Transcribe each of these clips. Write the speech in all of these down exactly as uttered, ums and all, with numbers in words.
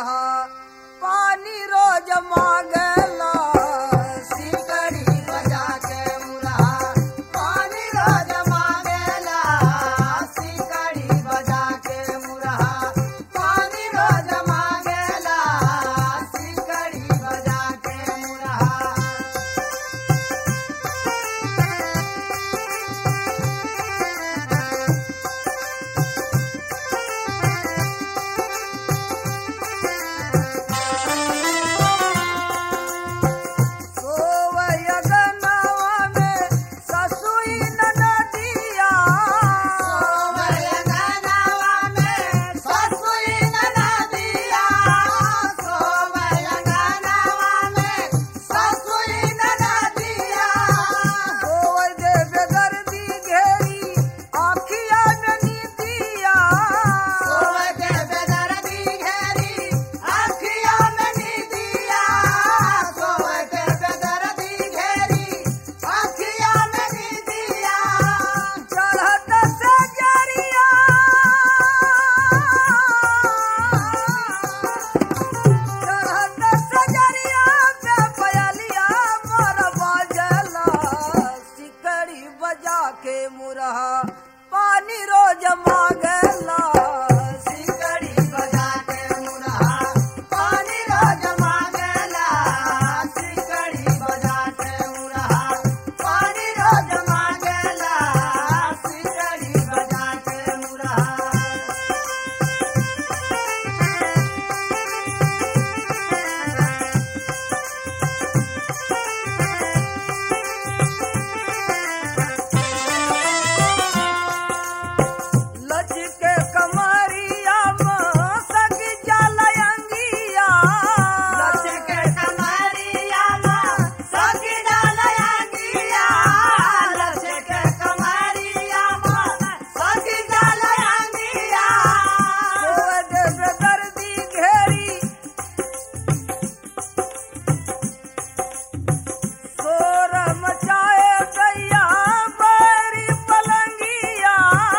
मुरहा पानी रोज मांगला सिकड़ी बजा के मुरहा पानी रोज मांगला सिकड़ी बजा के मुरहा पानी रोज मांगला सिकड़ी बजा के मुरहा के मुरहा पानी रोज मांगला सिकड़ी बजा के मुरहा पानी रोज मांगला सिकड़ी बजा के मुरहा पानी रोज मांगला सिकड़ी बजा के मुरहा के कमरिया सग जलयंगिया लच के कमरिया सग जलयंगिया लच के कमरिया सग जलयंगिया देव दर्दी घेरी शोर मचाए गैया बड़ी पलंगिया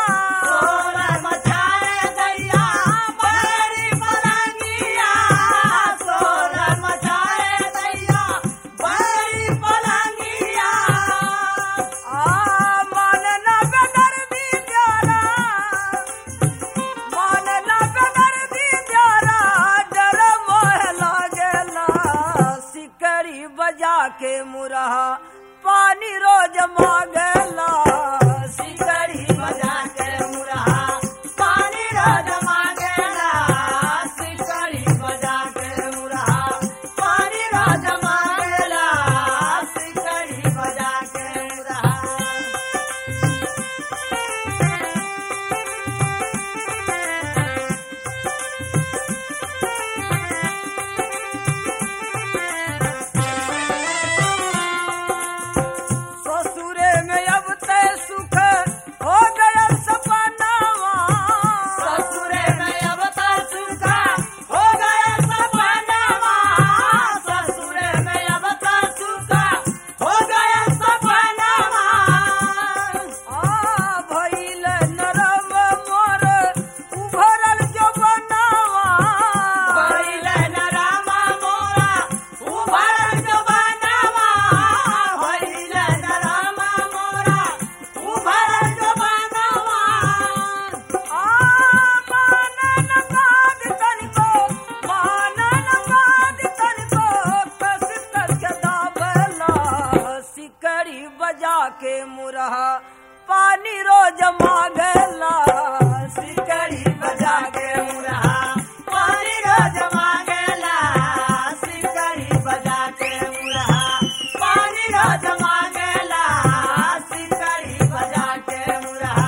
बजा के मुरहा पानी रोज मांगला सिकड़ी बजा के मुरहा पानी रोज मांगला सिकड़ी बजा के मुरहा पानी रोज मांगला सिकड़ी बजा के मुरहा बजा के मुरहा पानी रोज मांगला सिकड़ी बजा के मुरहा पानी रोज मांगला सिकड़ी बजा के मुरहा पानी रोज मांगला सिकड़ी बजा के मुरहा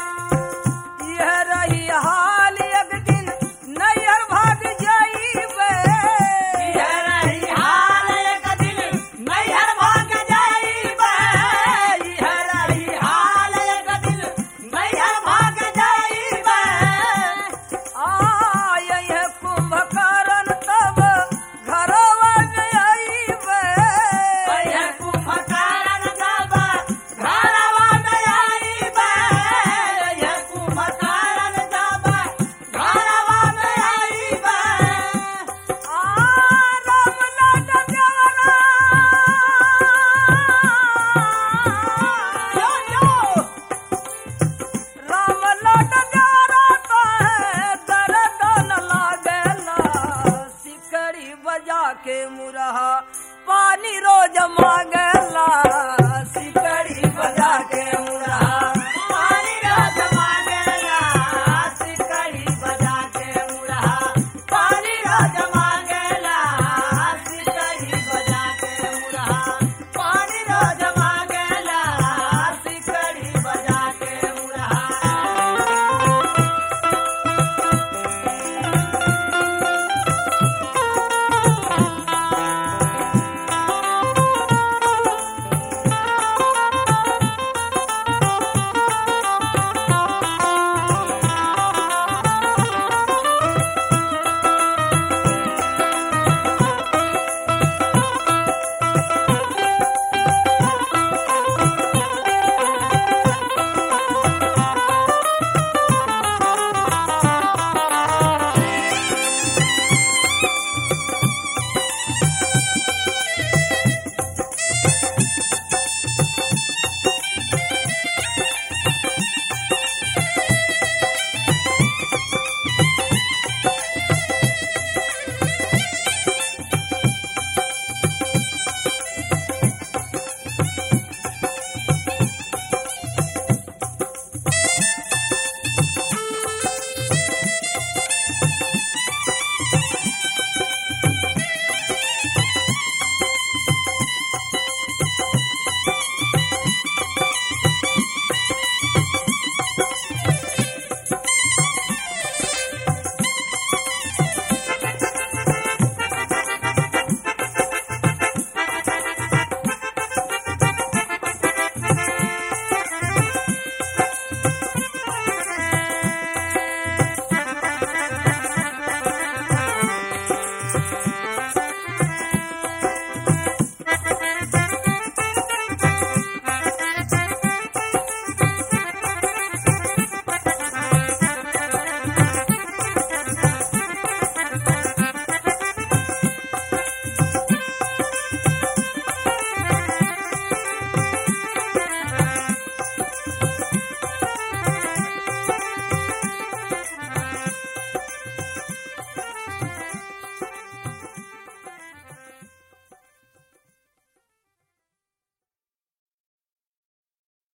हाल एक दिन नैहर भाग जाइबे मांगेला